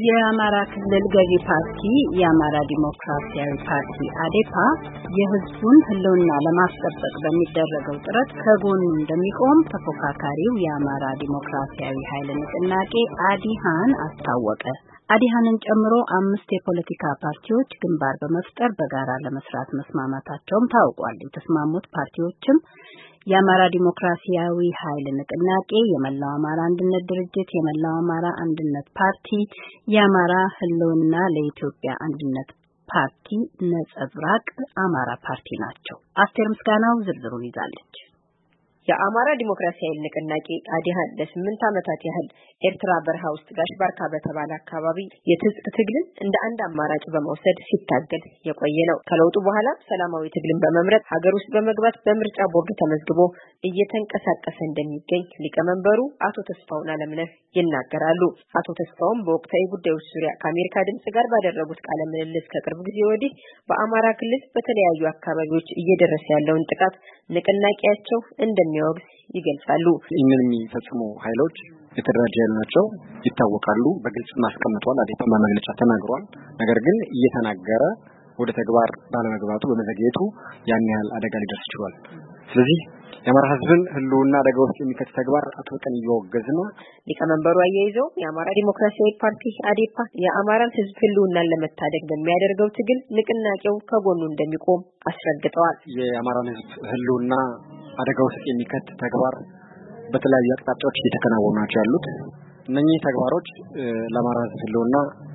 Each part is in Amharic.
የአማራ ክልል ገዢ ፓርቲ የአማራ ዲሞክራሲያዊ ፓርቲ አዴፓ የሕዝቡን ህልውና ለማስጠበቅ በሚደረገው ጥረት ከጎኑ እንደሚቆም ተፎካካሪው የአማራ ዲሞክራሲያዊ ኃይል ንቅናቄ አዲሃን አስታወቀ። አዲሃንን ጨምሮ 5 የፖለቲካ ፓርቲዎች ግንባር በመፍጠር በጋራ ለመስራት መስማማታቸውም ታውቋል። የተስማሙት ፓርቲዎችም የአማራ ዲሞክራሲያዊ ኃይል ንቅናቄ፣ የመላው አማራ አንድነት ድርጅት፣ የመላው አማራ አንድነት ፓርቲ፣ የአማራ ህልውና ለኢትዮጵያ አንድነት ፓርቲ፣ ነጸብራቅ አማራ ፓርቲ ናቸው። አስቴር ምስጋናው ዝርዝሩን ይዛለች። የአማራ ዲሞክራሲያዊ ንቅናቄ አዲሃን ለ8 ዓመታት ያህል ኤርትራ በረሃ ውስጥ ጋሽባርካ በተባለ አካባቢ የትጥቅ ትግልን እንደ አንድ አማራጭ በመውሰድ ሲታገል የቆየ ነው። ከለውጡ በኋላ ሰላማዊ ትግልን በመምረጥ ሀገር ውስጥ በመግባት በምርጫ ቦርድ ተመዝግቦ እየተንቀሳቀሰ እንደሚገኝ ሊቀመንበሩ አቶ ተስፋውን አለምነህ ይናገራሉ። አቶ ተስፋውን በወቅታዊ ጉዳዮች ዙሪያ ከአሜሪካ ድምጽ ጋር ባደረጉት ቃለ ምልልስ ከቅርብ ጊዜ ወዲህ በአማራ ክልል በተለያዩ አካባቢዎች እየደረሰ ያለውን ጥቃት ንቅናቄያቸው እንደሚወግዝ ይገልጻሉ። እነዚህ የሚፈጽሙ ኃይሎች የተደራጁ ናቸው፣ ይታወቃሉ፣ በግልጽ ማስቀምጧል። አዴፓ በመግለጫ ተናግሯል። ነገር ግን እየተናገረ ወደ ተግባር ባለመግባቱ በመዘግየቱ ያን ያህል አደጋ ሊደርስ ይችላል። ስለዚህ የአማራ ህዝብን ህልውና አደጋ ውስጥ የሚከት ተግባር አጥብቀን እያወገዝን ነው። ሊቀመንበሩ አያይዘው የአማራ ዲሞክራሲያዊ ፓርቲ አዴፓ የአማራን ህዝብ ህልውናን ለመታደግ በሚያደርገው ትግል ንቅናቄው ከጎኑ እንደሚቆም አስረግጠዋል። የአማራን ህዝብ ህልውና አደጋ ውስጥ የሚከት ተግባር በተለያዩ አቅጣጫዎች እየተከናወኑ ናቸው ያሉት። እነኚህ ተግባሮች ለአማራ ህዝብ ህልውና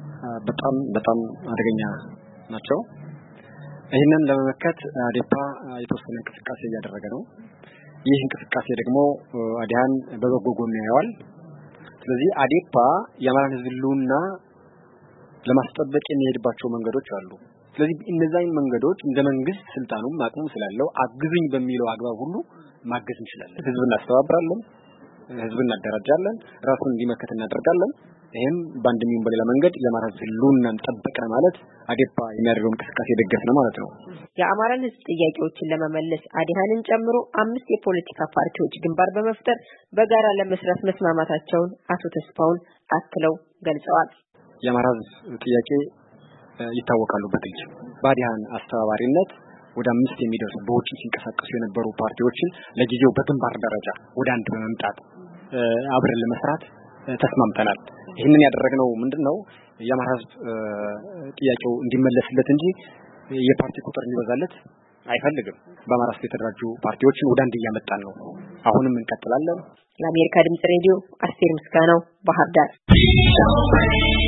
በጣም አደገኛ ናቸው። ይህንን ለመመከት አዴፓ የተወሰነ እንቅስቃሴ እያደረገ ነው። ይህ እንቅስቃሴ ደግሞ አዲሃን በበጎ ጎን ያየዋል። ስለዚህ አዴፓ የአማራን ህዝብ ህልውና ለማስጠበቅ የሚሄድባቸው መንገዶች አሉ። ስለዚህ እነዛን መንገዶች እንደ መንግስት ስልጣኑም አቅሙም ስላለው አግዙኝ በሚለው አግባብ ሁሉ ማገዝ እንችላለን። ህዝብን እናስተባብራለን፣ ህዝብን እናደራጃለን፣ ራሱን እንዲመከት እናደርጋለን። ይሄም በአንድም በሌላ መንገድ የአማራ ህዝብ ህልውናን ጠበቅን ማለት አዴፓ የሚያደርገው እንቅስቃሴ ደገፍ ነው ማለት ነው። የአማራን ህዝብ ጥያቄዎችን ለመመለስ አዲሃንን ጨምሮ 5 የፖለቲካ ፓርቲዎች ግንባር በመፍጠር በጋራ ለመስራት መስማማታቸውን አቶ ተስፋውን አክለው ገልጸዋል። የአማራ ህዝብ ጥያቄ ይታወቃሉ። በአዲሃን አስተባባሪነት ወደ 5 የሚደርሱ በውጭ ሲንቀሳቀሱ የነበሩ ፓርቲዎችን ለጊዜው በግንባር ደረጃ ወደ አንድ በመምጣት አብረን ለመስራት ተስማምተናል። ይህንን ያደረግነው ምንድነው የአማራ ህዝብ ጥያቄው እንዲመለስለት እንጂ የፓርቲ ቁጥር እንዲበዛለት አይፈልግም። በአማራ ውስጥ የተደራጁ ፓርቲዎችን ወደ አንድ እያመጣን ነው። አሁንም እንቀጥላለን። ለአሜሪካ ድምጽ ሬዲዮ አስቴር ምስጋናው ባህር ዳር።